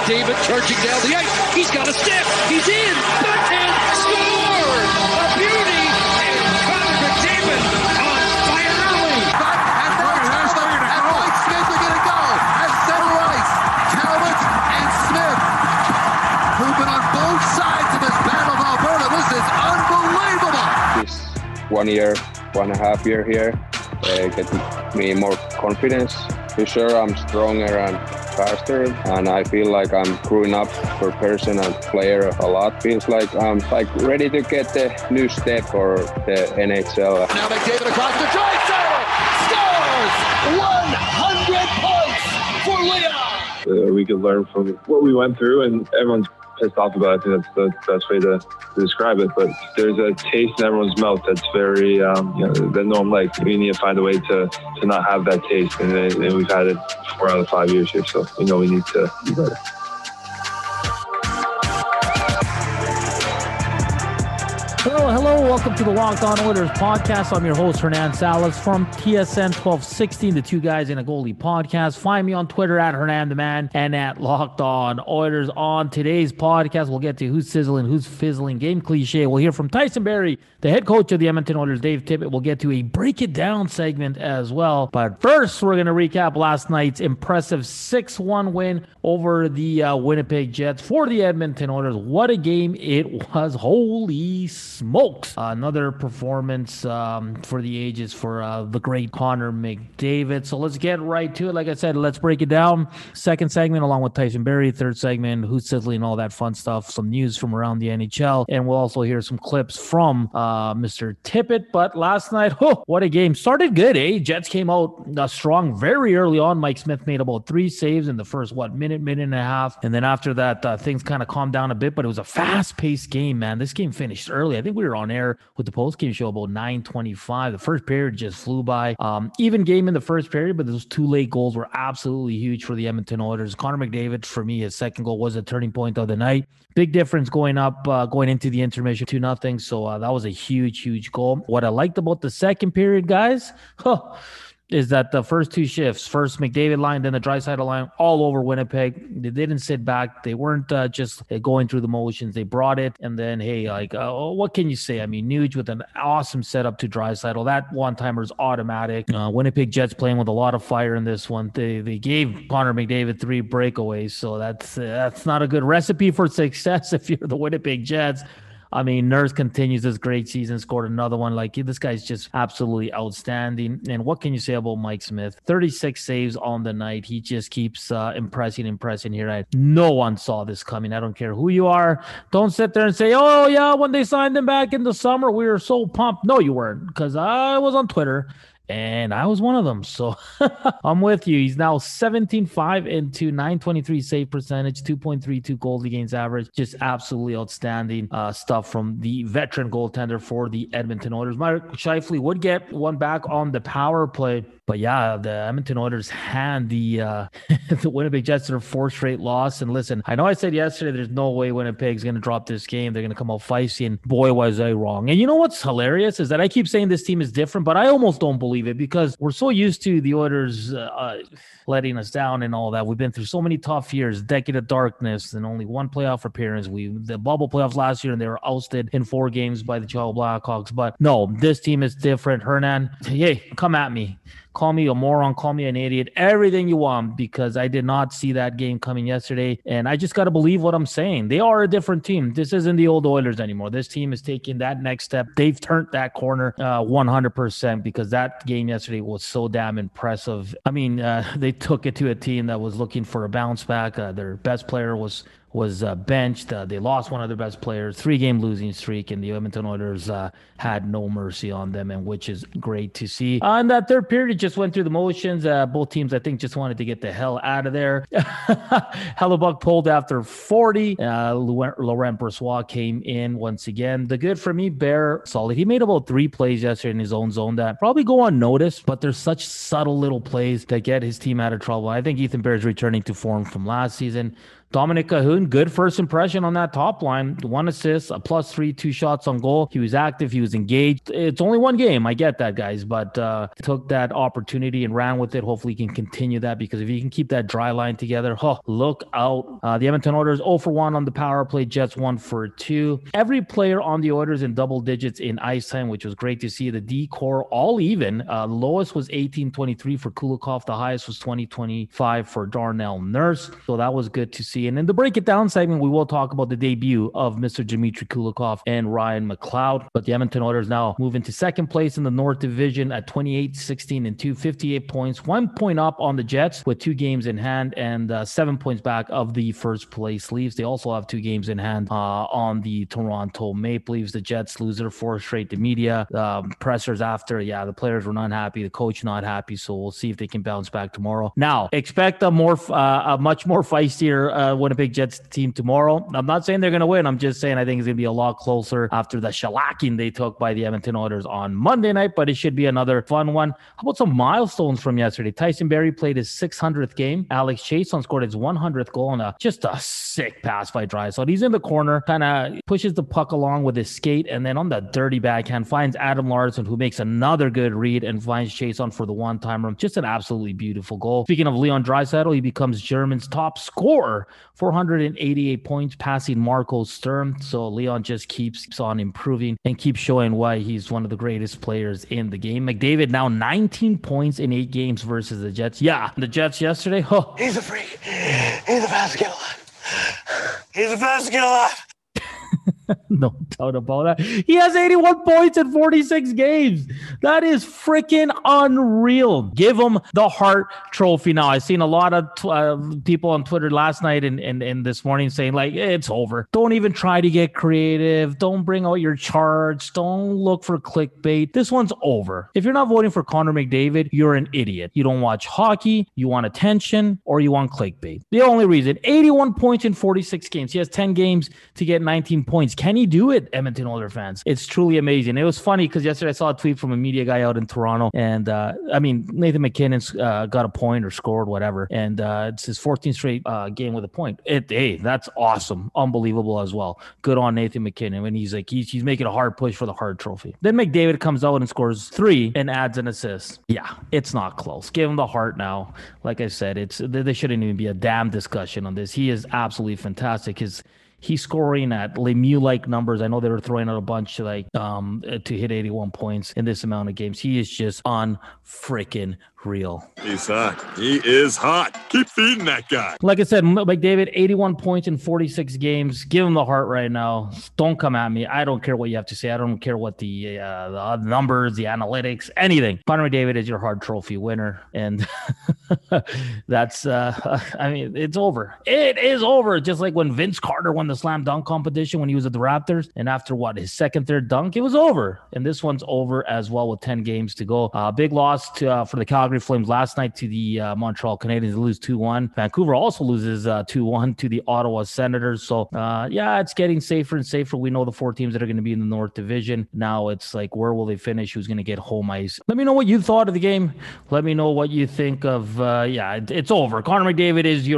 McDavid charging down the ice. He's got a stick. He's in. Backhand score. A beauty. And Connor McDavid on fire early. And Mike Smith are going to go at center ice. Talbot and Smith, who've been on both sides of this battle of Alberta. This is unbelievable. This 1 year, 1.5 year here, get me more confidence. For sure, I'm stronger and faster, and I feel like I'm growing up for person and player a lot. Feels like I'm ready to get the new step for the NHL. Now McDavid across the Draisaitl scores 100 points for Leon. We could learn from what we went through, and everyone's pissed off about it. I think that's the best way to describe it. But there's a taste in everyone's mouth that's very, that no one likes. We need to find a way to not have that taste. And we've had it 4 out of 5 years here, so we know we need to do better. Hello. Welcome to the Locked On Oilers podcast. I'm your host, Hernan Salas from TSN 1260, the Two Guys in a Goalie podcast. Find me on Twitter at Hernan the Man and at Locked On Oilers. On today's podcast, we'll get to who's sizzling, who's fizzling, game cliche. We'll hear from Tyson Barrie, the head coach of the Edmonton Oilers, Dave Tippett. We'll get to a break it down segment as well. But first, we're going to recap last night's impressive 6-1 win over the Winnipeg Jets for the Edmonton Oilers. What a game it was. Holy smokes. Another performance for the ages for the great Connor McDavid. So let's get right to it. Like I said, let's break it down. Second segment along with Tyson Barrie. Third segment, who's sizzling, all that fun stuff. Some news from around the NHL. And we'll also hear some clips from Mr. Tippett. But last night, what a game. Started good, eh? Jets came out strong very early on. Mike Smith made about 3 saves in the first, minute and a half. And then after that, things kind of calmed down a bit. But it was a fast-paced game, man. This game finished early. I think we were on air with the post-game show about 9:25. The first period just flew by. Even game in the first period, but those 2 late goals were absolutely huge for the Edmonton Oilers. Connor McDavid, for me, his second goal was a turning point of the night. Big difference going into the intermission 2-0. So that was a huge goal. What I liked about the second period, guys, is that the first 2 shifts, first McDavid line, then the Draisaitl line, all over Winnipeg. They didn't sit back. They weren't just going through the motions. They brought it, and then, what can you say? I mean, Nuge with an awesome setup to Draisaitl. That one-timer is automatic. Winnipeg Jets playing with a lot of fire in this one. They gave Connor McDavid 3 breakaways, so that's not a good recipe for success if you're the Winnipeg Jets. I mean, Nurse continues this great season, scored another one. This guy's just absolutely outstanding. And what can you say about Mike Smith? 36 saves on the night. He just keeps impressing here. No one saw this coming. I don't care who you are. Don't sit there and say, oh, yeah, when they signed him back in the summer, we were so pumped. No, you weren't, because I was on Twitter. And I was one of them. So I'm with you. He's now 17-5 into 923 save percentage, 2.32 goals against average. Just absolutely outstanding stuff from the veteran goaltender for the Edmonton Oilers. Mark Scheifele would get one back on the power play. But yeah, the Edmonton Oilers hand the Winnipeg Jets their 4th straight loss. And listen, I know I said yesterday there's no way Winnipeg's going to drop this game. They're going to come out feisty, and boy, was I wrong. And you know what's hilarious is that I keep saying this team is different, but I almost don't believe it because we're so used to the Oilers letting us down and all that. We've been through so many tough years, decade of darkness, and only 1 playoff appearance. The bubble playoffs last year, and they were ousted in 4 games by the Chicago Blackhawks. But no, this team is different. Hernan, hey, come at me. Call me a moron, call me an idiot, everything you want, because I did not see that game coming yesterday. And I just got to believe what I'm saying. They are a different team. This isn't the old Oilers anymore. This team is taking that next step. They've turned that corner 100% because that game yesterday was so damn impressive. I mean, they took it to a team that was looking for a bounce back. Their best player was benched. They lost one of their best players, 3-game losing streak, and the Edmonton Oilers had no mercy on them, and which is great to see. And that third period just went through the motions. Both teams, I think, just wanted to get the hell out of there. Hellebuck pulled after 40. Laurent Brossoit came in once again. The good for me, Bear, solid. He made about 3 plays yesterday in his own zone that probably go unnoticed, but they're such subtle little plays that get his team out of trouble. I think Ethan Bear is returning to form from last season. Dominic Cahoon, good first impression on that top line. 1 assist, a +3, 2 shots on goal. He was active. He was engaged. It's only one game. I get that, guys, but took that opportunity and ran with it. Hopefully he can continue that, because if he can keep that dry line together, look out. The Edmonton Oilers 0 for 1 on the power play. Jets 1 for 2. Every player on the Oilers in double digits in ice time, which was great to see. The D-core all even. Lowest was 18-23 for Kulikov. The highest was 20-25 for Darnell Nurse. So that was good to see. And in the break it down segment, we will talk about the debut of Mr. Dmitry Kulikov and Ryan McLeod. But the Edmonton Oilers now move into second place in the North Division at 28-16-2, 58 points, 1 point up on the Jets with 2 games in hand, and 7 points back of the first place Leafs. They also have 2 games in hand on the Toronto Maple Leafs. The Jets lose their 4th straight to media. Pressers after, the players were not happy, the coach not happy, so we'll see if they can bounce back tomorrow. Now, expect a much more feistier Winnipeg Jets team tomorrow. I'm not saying they're going to win. I'm just saying I think it's going to be a lot closer after the shellacking they took by the Edmonton Oilers on Monday night, but it should be another fun one. How about some milestones from yesterday? Tyson Barrie played his 600th game. Alex Chiasson scored his 100th goal on just a sick pass by Draisaitl. He's in the corner, kind of pushes the puck along with his skate, and then on the dirty backhand finds Adam Larsson, who makes another good read and finds Chiasson for the one-timer. Just an absolutely beautiful goal. Speaking of Leon Draisaitl, he becomes German's top scorer, 488 points, passing Marco Sturm. So Leon just keeps on improving and keeps showing why he's one of the greatest players in the game. McDavid now 19 points in 8 games versus the Jets. Yeah, the Jets yesterday. He's a freak. He's the fastest kid alive. He's the fastest kid alive. No doubt about that. He has 81 points in 46 games. That is freaking unreal. Give him the Hart Trophy now. I've seen a lot of people on Twitter last night and this morning saying, like, it's over. Don't even try to get creative. Don't bring out your charts. Don't look for clickbait. This one's over. If you're not voting for Connor McDavid, you're an idiot. You don't watch hockey, you want attention, or you want clickbait. The only reason, 81 points in 46 games. He has 10 games to get 19 points. Can he do it, Edmonton Oilers fans? It's truly amazing. It was funny because yesterday I saw a tweet from a media guy out in Toronto, and Nathan McKinnon's got a point or scored, whatever, and it's his 14th straight game with a point. That's awesome, unbelievable as well. Good on Nathan McKinnon, and he's making a hard push for the Hart Trophy. Then McDavid comes out and scores 3 and adds an assist. Yeah, it's not close. Give him the Hart now. Like I said, there shouldn't even be a damn discussion on this. He is absolutely fantastic. He's scoring at Lemieux-like numbers. I know they were throwing out a bunch to hit 81 points in this amount of games. He is just unfreaking real. He's hot. He is hot. Keep feeding that guy. Like I said, McDavid, 81 points in 46 games. Give him the Hart right now. Don't come at me. I don't care what you have to say. I don't care what the numbers, the analytics, anything. Connor McDavid is your Hart Trophy winner. And that's, it's over. It is over. Just like when Vince Carter won the slam dunk competition when he was at the Raptors. And after his second, third dunk, it was over. And this one's over as well with 10 games to go. Big loss for the Calgary Flames last night to the Montreal Canadiens. They lose 2-1. Vancouver also loses 2-1 to the Ottawa Senators. So, it's getting safer and safer. We know the 4 teams that are going to be in the North Division. Now it's like, where will they finish? Who's going to get home ice? Let me know what you thought of the game. Let me know what you think of, it's over. Connor McDavid is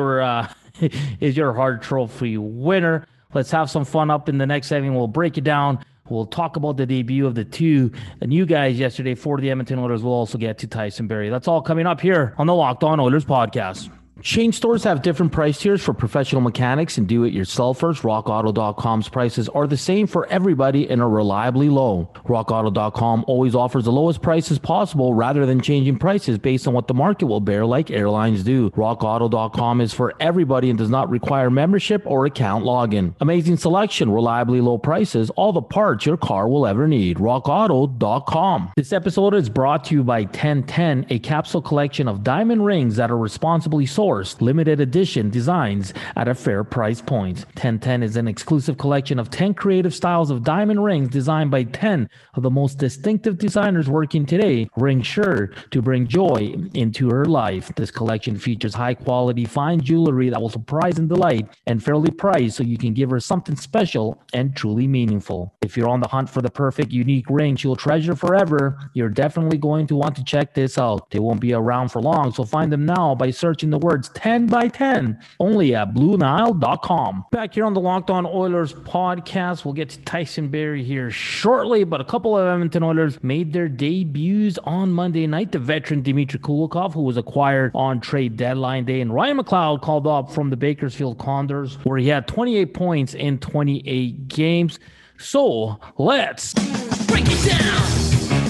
your Hart Trophy winner. Let's have some fun up in the next segment. We'll break it down. We'll talk about the debut of the 2 new guys yesterday for the Edmonton Oilers. We'll also get to Tyson Barrie. That's all coming up here on the Locked On Oilers podcast. Chain stores have different price tiers for professional mechanics and do-it-yourselfers. RockAuto.com's prices are the same for everybody and are reliably low. RockAuto.com always offers the lowest prices possible rather than changing prices based on what the market will bear like airlines do. RockAuto.com is for everybody and does not require membership or account login. Amazing selection, reliably low prices, all the parts your car will ever need. RockAuto.com. This episode is brought to you by 1010, a capsule collection of diamond rings that are responsibly sourced, limited edition designs at a fair price point. 1010 is an exclusive collection of 10 creative styles of diamond rings designed by 10 of the most distinctive designers working today. Ring sure to bring joy into her life. This collection features high quality fine jewelry that will surprise and delight, and fairly priced so you can give her something special and truly meaningful. If you're on the hunt for the perfect unique ring she'll treasure forever, you're definitely going to want to check this out. They won't be around for long, so find them now by searching the word cards 10 by 10, only at BlueNile.com. Back here on the Locked On Oilers podcast, we'll get to Tyson Barrie here shortly, but a couple of Edmonton Oilers made their debuts on Monday night. The veteran Dmitry Kulikov, who was acquired on trade deadline day, and Ryan McLeod called up from the Bakersfield Condors, where he had 28 points in 28 games. So let's break it down.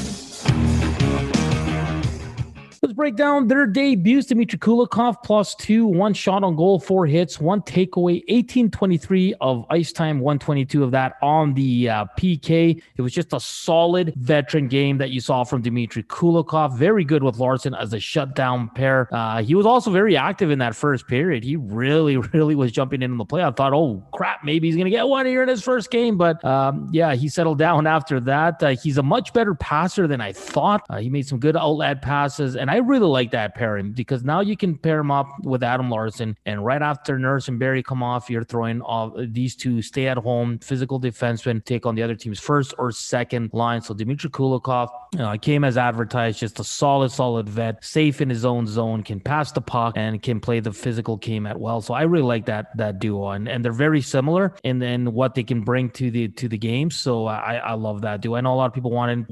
Let's break down their debuts. Dmitry Kulikov, +2, 1 shot on goal, 4 hits, 1 takeaway, 18-23 of ice time, 122 of that on the PK. It was just a solid veteran game that you saw from Dmitry Kulikov. Very good with Larson as a shutdown pair. He was also very active in that first period. He really was jumping in on the play. I thought, oh, crap, maybe he's going to get one here in his first game. But, yeah, he settled down after that. He's a much better passer than I thought. He made some good outlet passes, and I really like that pairing because now you can pair him up with Adam Larson, and right after Nurse and Barrie come off, you're throwing all these two stay-at-home physical defensemen take on the other team's first or second line. So Dmitry Kulikov came as advertised, just a solid vet, safe in his own zone, can pass the puck and can play the physical game at well. So I really like that duo, and they're very similar in what they can bring to the game. So I love that duo. I know a lot of people wanted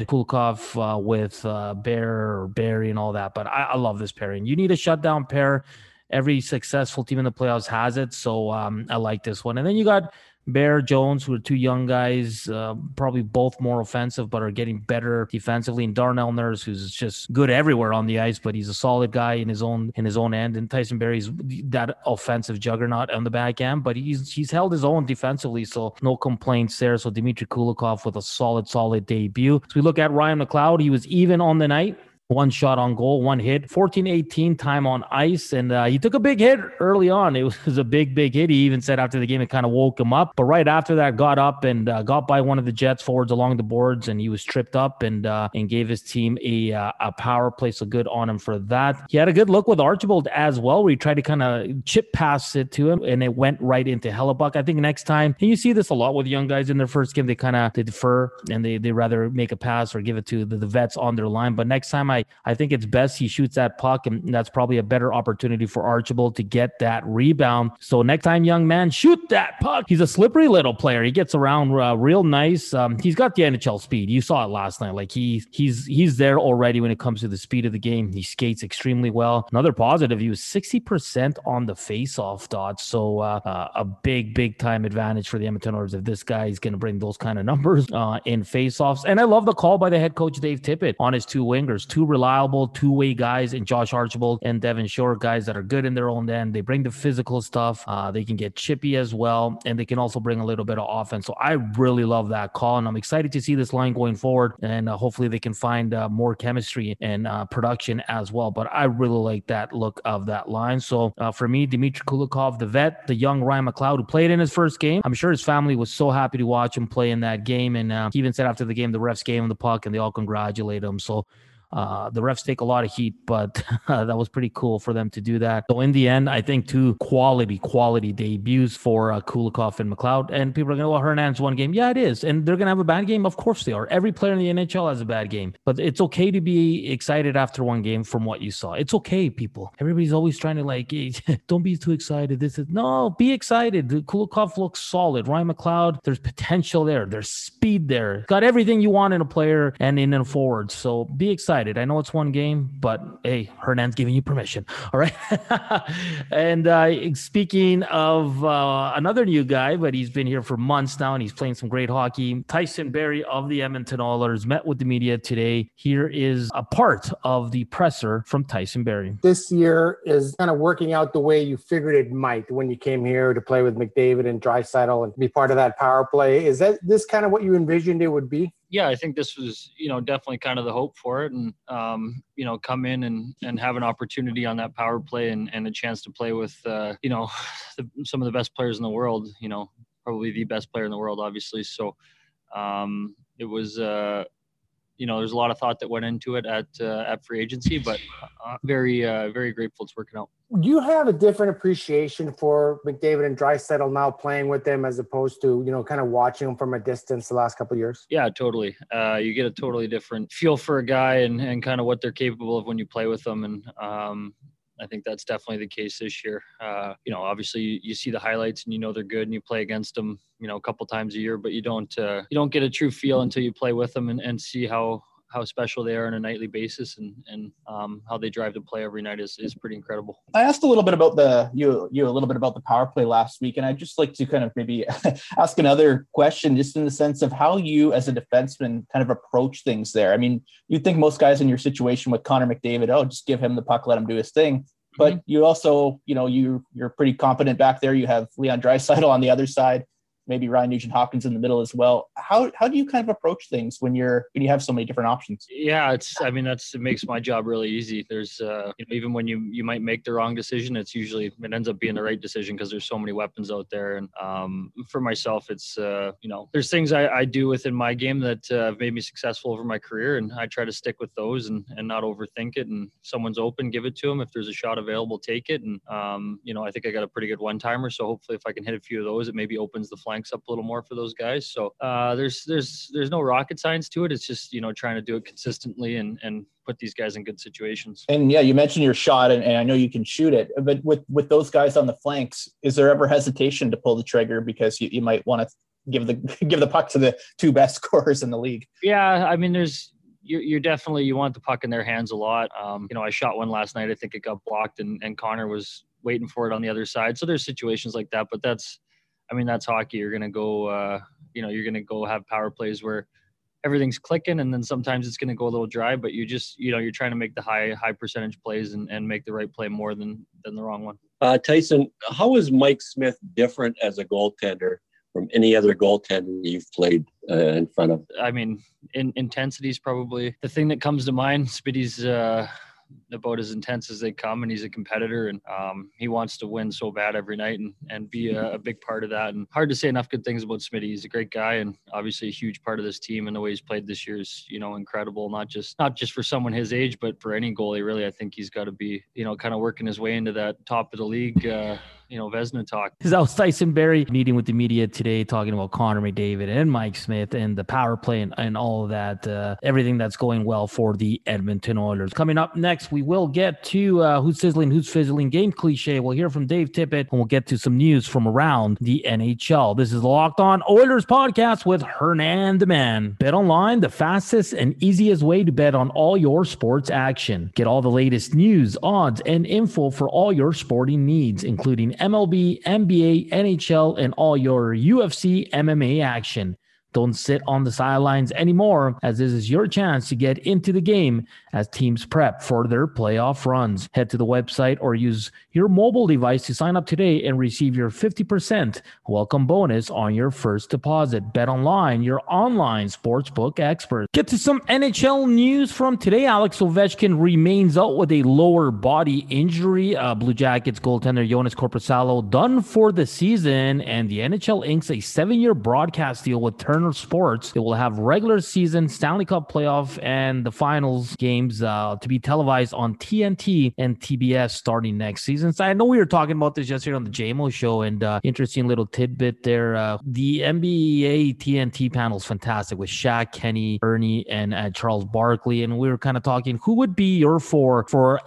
Kulikov with Bear or Barrie and all that, but I love this pairing. You need a shutdown pair. Every successful team in the playoffs has it, so I like this one. And then you got Bear, Jones, who are two young guys, probably both more offensive, but are getting better defensively. And Darnell Nurse, who's just good everywhere on the ice, but he's a solid guy in his own end. And Tyson Barrie's that offensive juggernaut on the back end, but he's held his own defensively, so no complaints there. So Dmitry Kulikov with a solid debut. So we look at Ryan McLeod. He was even on the night. 1 shot on goal, 1 hit, 14-18 time on ice. And he took a big hit early on. It was a big hit. He even said after the game, it kind of woke him up. But right after that, got up and got by one of the Jets forwards along the boards, and he was tripped up and gave his team a power play. So good on him for that. He had a good look with Archibald as well, where he tried to kind of chip pass it to him, and it went right into Hellebuck. I think next time, and you see this a lot with young guys in their first game, they defer and they rather make a pass or give it to the vets on their line. But next time, I think it's best he shoots that puck, and that's probably a better opportunity for Archibald to get that rebound. So next time, young man, shoot that puck. He's a slippery little player. He gets around real nice. He's got the NHL speed. You saw it last night. Like he's there already when it comes to the speed of the game. He skates extremely well. Another positive, he was 60% on the face-off dots. So a big time advantage for the Edmonton Oilers if this guy is going to bring those kind of numbers in face-offs. And I love the call by the head coach Dave Tippett on his two wingers, two reliable two-way guys in Josh Archibald and Devin Shore, guys that are good in their own end. They bring the physical stuff. They can get chippy as well, and they can also bring a little bit of offense. So I really love that call, and I'm excited to see this line going forward, and hopefully they can find more chemistry and production as well. But I really like that look of that line. So for me, Dmitry Kulikov, the vet, the young Ryan McLeod, who played in his first game. I'm sure his family was so happy to watch him play in that game, and he even said after the game, the refs gave him the puck, and they all congratulate him. So the refs take a lot of heat, but that was pretty cool for them to do that. So in the end, I think two quality debuts for Kulikov and McLeod. And people are going to, well, Hernandez one game. Yeah, it is. And they're going to have a bad game. Of course they are. Every player in the NHL has a bad game. But it's okay to be excited after one game from what you saw. It's okay, people. Everybody's always trying to hey, don't be too excited. No, be excited. Kulikov looks solid. Ryan McLeod, there's potential there. There's speed there. Got everything you want in a player and in a forward. So be excited. I know it's one game, but hey, Hernan's giving you permission. All right. And speaking of another new guy, but he's been here for months now and he's playing some great hockey. Tyson Barrie of the Edmonton Oilers met with the media today. Here is a part of the presser from Tyson Barrie. This year is kind of working out the way you figured it might when you came here to play with McDavid and Draisaitl and be part of that power play. Is this kind of what you envisioned it would be? Yeah, I think this was, definitely kind of the hope for it, and come in and have an opportunity on that power play and a chance to play with some of the best players in the world. Probably the best player in the world, obviously. So it was there's a lot of thought that went into it at free agency, but very grateful it's working out. Do you have a different appreciation for McDavid and Draisaitl now playing with them as opposed to, kind of watching them from a distance the last couple of years? Yeah, totally. You get a totally different feel for a guy and kind of what they're capable of when you play with them. And, I think that's definitely the case this year. Obviously you see the highlights and they're good and you play against them, a couple times a year, but you don't get a true feel until you play with them and see how special they are on a nightly basis and how they drive to play every night is pretty incredible. I asked a little bit about the power play last week, and I'd just like to kind of maybe ask another question just in the sense of how you as a defenseman kind of approach things there. I mean, you'd think most guys in your situation with Connor McDavid, just give him the puck, let him do his thing. But you also, you're pretty competent back there. You have Leon Draisaitl on the other side, maybe Ryan Nugent-Hopkins in the middle as well. How do you kind of approach things when you have so many different options? Yeah, it makes my job really easy. There's even when you might make the wrong decision, it ends up being the right decision because there's so many weapons out there. And for myself, it's there's things I do within my game that have made me successful over my career, and I try to stick with those and not overthink it. And if someone's open, give it to them. If there's a shot available, take it. And I think I got a pretty good one-timer, so hopefully if I can hit a few of those, it maybe opens the flank up a little more for those guys. So there's no rocket science to it. It's just trying to do it consistently and put these guys in good situations. And yeah, you mentioned your shot, and I know you can shoot it, but with those guys on the flanks, is there ever hesitation to pull the trigger because you might want to give the puck to the two best scorers in the league? Yeah, I mean, you're definitely, you want the puck in their hands a lot. I shot one last night. I think it got blocked, and Connor was waiting for it on the other side. So there's situations like that, but that's hockey. You're going to go, you're going to go have power plays where everything's clicking, and then sometimes it's going to go a little dry, but you're trying to make the high percentage plays and make the right play more than the wrong one. Tyson, how is Mike Smith different as a goaltender from any other goaltender you've played in front of? I mean, intensity is probably the thing that comes to mind. Smitty's about as intense as they come, and he's a competitor, and he wants to win so bad every night and be a big part of that. And hard to say enough good things about Smitty. He's a great guy and obviously a huge part of this team, and the way he's played this year is incredible, not just for someone his age, but for any goalie really. I think he's got to be kind of working his way into that top of the league Vezina talk. That was Tyson Barrie meeting with the media today, talking about Connor McDavid and Mike Smith and the power play and all of that, everything that's going well for the Edmonton Oilers. Coming up next, we will get to Who's Sizzling, Who's Fizzling game cliche. We'll hear from Dave Tippett, and we'll get to some news from around the NHL. This is the Locked On Oilers podcast with Hernan the Man. Bet online, the fastest and easiest way to bet on all your sports action. Get all the latest news, odds, and info for all your sporting needs, including MLB, NBA, NHL, and all your UFC, MMA action. Don't sit on the sidelines anymore, as this is your chance to get into the game as teams prep for their playoff runs. Head to the website or use your mobile device to sign up today and receive your 50% welcome bonus on your first deposit. Bet Online, your online sportsbook expert. Get to some NHL news from today. Alex Ovechkin remains out with a lower body injury. Blue Jackets goaltender Joonas Korpisalo done for the season, and the NHL inks a 7-year broadcast deal with Turner Sports. It will have regular season, Stanley Cup playoff, and the finals games to be televised on TNT and TBS starting next season. So I know we were talking about this yesterday on the JMO show, and interesting little tidbit there. The NBA TNT panel is fantastic with Shaq, Kenny, Ernie, and Charles Barkley, and we were kind of talking who would be your for a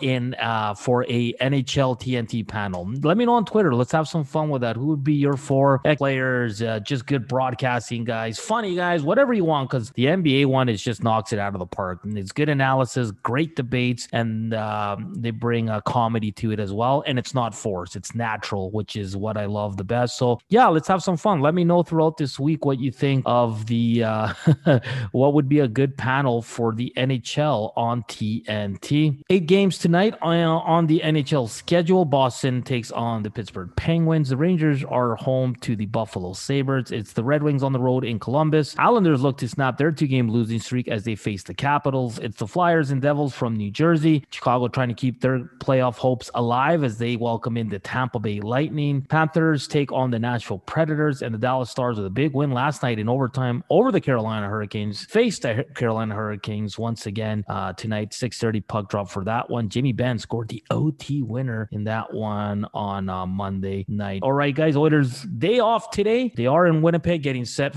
NHL TNT panel. Let me know on Twitter. Let's have some fun with that. Who would be your 4 players? Just good broadcasting guys, funny guys, whatever you want, because the NBA one is just knocks it out of the park. And it's good analysis, great debates, and they bring a comedy to it as well. And it's not forced, it's natural, which is what I love the best. So yeah, let's have some fun. Let me know throughout this week what you think of the what would be a good panel for the NHL on TNT. 8 games tonight on the NHL schedule. Boston takes on the Pittsburgh Penguins. The Rangers are home to the Buffalo Sabres. It's the Red Wings on the road in Columbus. Islanders look to snap their 2-game losing streak as they face the Capitals. It's the Flyers and Devils from New Jersey. Chicago trying to keep their playoff hopes alive as they welcome in the Tampa Bay Lightning. Panthers take on the Nashville Predators, and the Dallas Stars with a big win last night in overtime over the Carolina Hurricanes. Face the Carolina Hurricanes once again tonight. 6:30 puck drop for that one. Jamie Benn scored the OT winner in that one on Monday night. All right, guys, Oilers day off today. They are in Winnipeg getting set for tomorrow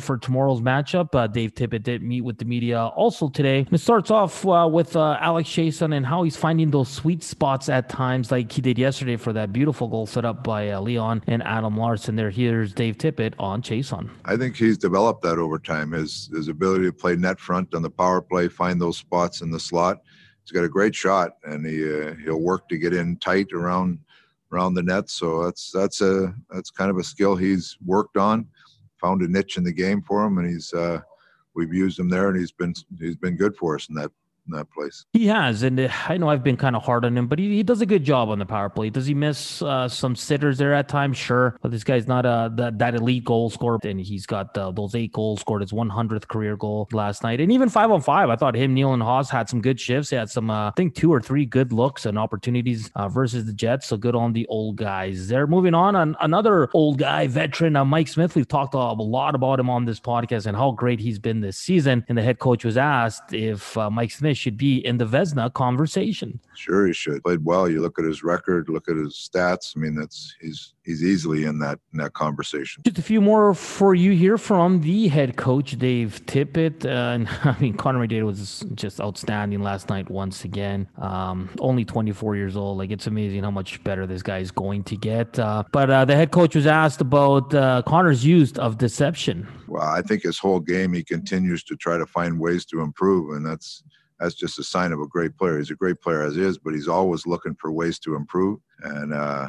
tomorrow's matchup. Dave Tippett did meet with the media also today. It starts off with Alex Chiasson and how he's finding those sweet spots at times, like he did yesterday for that beautiful goal set up by Leon and Adam Larsson there. Here's Dave Tippett on Chiasson. I think he's developed that over time. His ability to play net front on the power play, find those spots in the slot. He's got a great shot, and he'll work to get in tight around the net. So that's kind of a skill he's worked on. Found a niche in the game for him, and we've used him there, and he's been good for us in that place. He has, and I know I've been kind of hard on him, but he does a good job on the power play. Does he miss some sitters there at times? Sure, but this guy's not that elite goal scorer, and he's got those 8 goals scored, his 100th career goal last night, and even 5-on-5. I thought him, Neil, and Haas had some good shifts. He had some, I think, 2 or 3 good looks and opportunities versus the Jets. So good on the old guys. They're moving on another old guy, veteran, Mike Smith. We've talked a lot about him on this podcast and how great he's been this season. And the head coach was asked if Mike Smith should be in the Vezina conversation. Sure, he should. Played well. You look at his record, look at his stats. I mean, he's easily in that conversation. Just a few more for you here from the head coach, Dave Tippett. And I mean, Connor McDavid was just outstanding last night once again. Only 24 years old. Like, it's amazing how much better this guy is going to get. But the head coach was asked about Connor's use of deception. Well, I think his whole game, he continues to try to find ways to improve, and that's just a sign of a great player. He's a great player as is, but he's always looking for ways to improve. And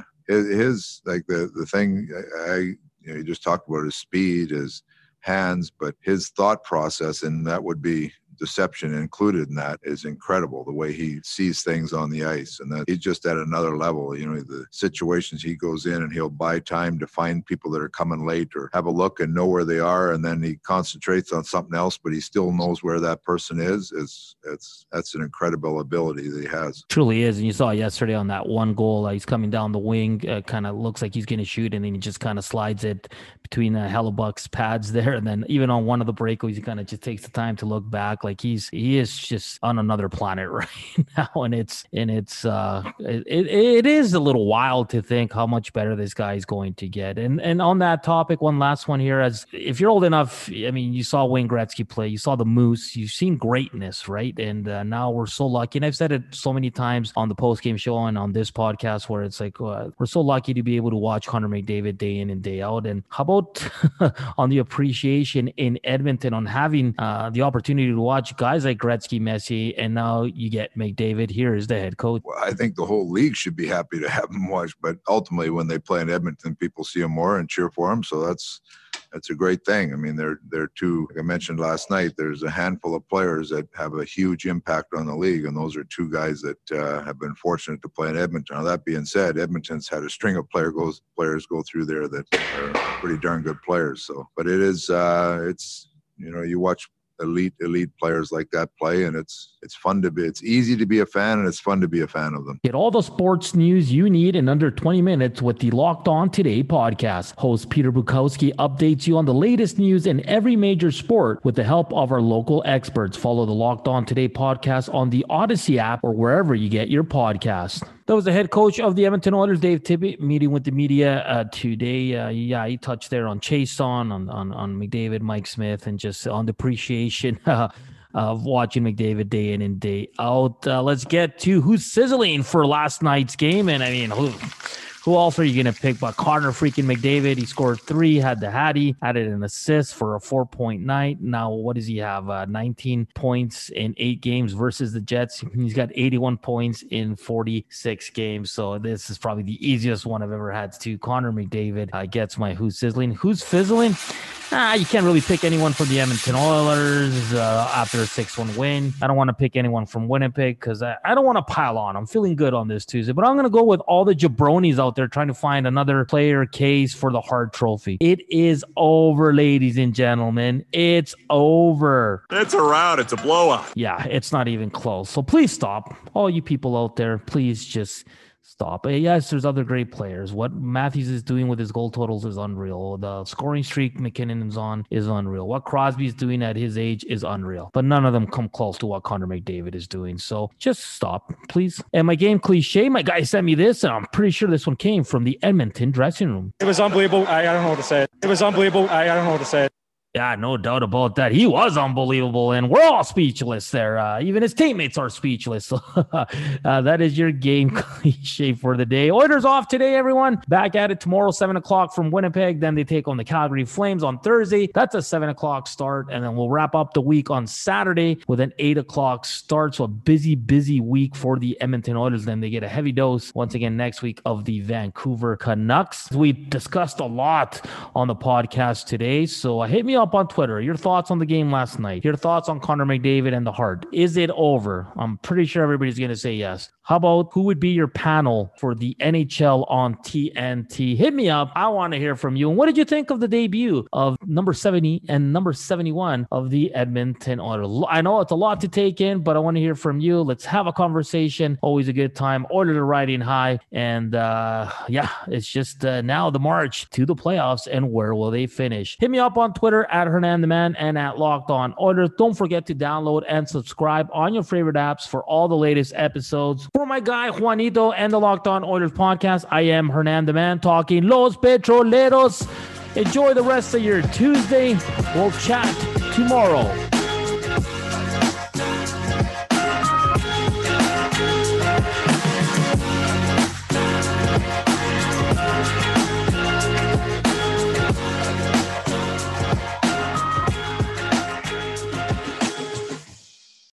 his like the thing you just talked about, his speed, his hands, but his thought process, and that would be deception included in that, is incredible. The way he sees things on the ice, and that he's just at another level. You know, the situations he goes in and he'll buy time to find people that are coming late or have a look and know where they are, and then he concentrates on something else, but he still knows where that person is. That's an incredible ability that he has. Truly is. And you saw yesterday on that one goal, he's coming down the wing, kind of looks like he's going to shoot, and then he just kind of slides it between Hellebuck's pads there, and then even on one of the breakaways, he kind of just takes the time to look back. Like, he is just on another planet right now, and it is a little wild to think how much better this guy is going to get. And on that topic, one last one here, as if you're old enough, I mean, you saw Wayne Gretzky play, you saw the Moose, you've seen greatness, right? And now we're so lucky, and I've said it so many times on the post-game show and on this podcast, where it's like we're so lucky to be able to watch Connor McDavid day in and day out. And how about on the appreciation in Edmonton on having the opportunity to watch guys like Gretzky, Messi, and now you get McDavid. Here is the head coach. Well, I think the whole league should be happy to have him watch, but ultimately when they play in Edmonton, people see him more and cheer for him. So that's a great thing. I mean, they're two, like I mentioned last night, there's a handful of players that have a huge impact on the league, and those are 2 guys that have been fortunate to play in Edmonton. Now, that being said, Edmonton's had a string of players go through there that are pretty darn good players. So, but it is, it's, you know, you watch elite players like that play, and it's easy to be a fan, and it's fun to be a fan of them. Get all the sports news you need in under 20 minutes with the Locked On Today podcast. Host Peter Bukowski updates you on the latest news in every major sport with the help of our local experts. Follow the Locked On Today podcast on the Odyssey app or wherever you get your podcasts. That was the head coach of the Edmonton Oilers, Dave Tippett, meeting with the media today. He touched there on Chiasson, on McDavid, Mike Smith, and just on the appreciation of watching McDavid day in and day out. Let's get to who's sizzling for last night's game. And I mean, who else are you going to pick but Connor freaking McDavid? He scored 3, had the Hattie, added an assist for a 4-point night. Now, what does he have? 19 points in 8 games versus the Jets. He's got 81 points in 46 games. So this is probably the easiest one I've ever had to. Connor McDavid gets my who's sizzling. Who's fizzling? You can't really pick anyone from the Edmonton Oilers after a 6-1 win. I don't want to pick anyone from Winnipeg because I don't want to pile on. I'm feeling good on this Tuesday, but I'm going to go with all the jabronis out there trying to find another player case for the Hart Trophy. It is over, ladies and gentlemen. It's over. It's a rout. It's a blowout. Yeah, it's not even close. So please stop. All you people out there, please just stop. Yes, there's other great players. What Matthews is doing with his goal totals is unreal. The scoring streak McKinnon is on is unreal. What Crosby's doing at his age is unreal. But none of them come close to what Connor McDavid is doing. So just stop, please. And my game cliche, my guy sent me this, and I'm pretty sure this one came from the Edmonton dressing room. It was unbelievable. I don't know what to say. It was unbelievable. I don't know what to say. Yeah, no doubt about that. He was unbelievable, and we're all speechless there. Even his teammates are speechless. So, that is your game cliche for the day. Oilers off today, everyone. Back at it tomorrow, 7 o'clock from Winnipeg. Then they take on the Calgary Flames on Thursday. That's a 7 o'clock start, and then we'll wrap up the week on Saturday with an 8 o'clock start. So a busy week for the Edmonton Oilers. Then they get a heavy dose once again next week of the Vancouver Canucks. We discussed a lot on the podcast today, so hit me up on Twitter. Your thoughts on the game last night. Your thoughts on Connor McDavid and the Hart. Is it over? I'm pretty sure everybody's going to say yes. How about who would be your panel for the NHL on TNT? Hit me up. I want to hear from you. And what did you think of the debut of number 70 and number 71 of the Edmonton Oilers? I know it's a lot to take in, but I want to hear from you. Let's have a conversation. Always a good time. Oilers are riding high. And it's just now the march to the playoffs, and where will they finish? Hit me up on Twitter at Hernan the Man and at Locked On Oilers. Don't forget to download and subscribe on your favorite apps for all the latest episodes. For my guy Juanito and the Locked On Oilers podcast, I am Hernan the Man talking Los Petroleros. Enjoy the rest of your Tuesday. We'll chat tomorrow.